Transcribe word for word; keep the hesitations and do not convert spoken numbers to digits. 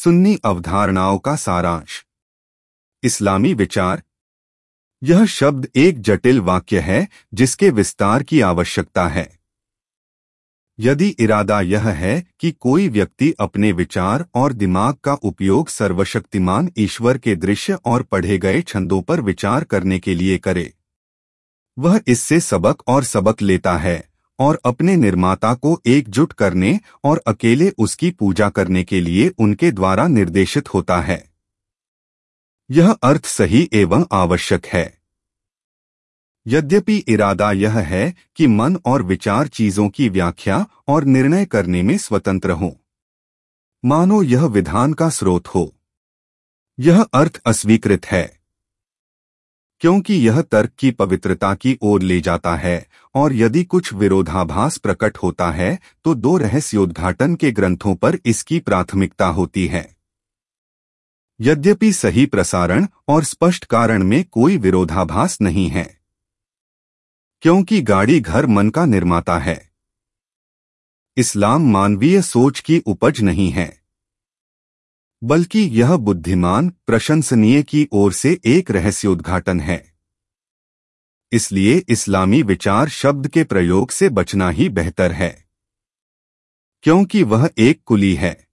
सुन्नी अवधारणाओं का सारांश। इस्लामी विचार। यह शब्द एक जटिल वाक्य है जिसके विस्तार की आवश्यकता है। यदि इरादा यह है कि कोई व्यक्ति अपने विचार और दिमाग का उपयोग सर्वशक्तिमान ईश्वर के दृश्य और पढ़े गए छंदों पर विचार करने के लिए करे, वह इससे सबक और सबक लेता है और अपने निर्माता को एकजुट करने और अकेले उसकी पूजा करने के लिए उनके द्वारा निर्देशित होता है। यह अर्थ सही एवं आवश्यक है। यद्यपि इरादा यह है कि मन और विचार चीजों की व्याख्या और निर्णय करने में स्वतंत्र हों, मानो यह विधान का स्रोत हो। यह अर्थ अस्वीकृत है, क्योंकि यह तर्क की पवित्रता की ओर ले जाता है और यदि कुछ विरोधाभास प्रकट होता है तो दो रहस्योद्घाटन के ग्रंथों पर इसकी प्राथमिकता होती है। यद्यपि सही प्रसारण और स्पष्ट कारण में कोई विरोधाभास नहीं है, क्योंकि गाड़ी घर मन का निर्माता है। इस्लाम मानवीय सोच की उपज नहीं है, बल्कि यह बुद्धिमान प्रशंसनीय की ओर से एक रहस्योद्घाटन है। इसलिए इस्लामी विचार शब्द के प्रयोग से बचना ही बेहतर है, क्योंकि वह एक कुली है।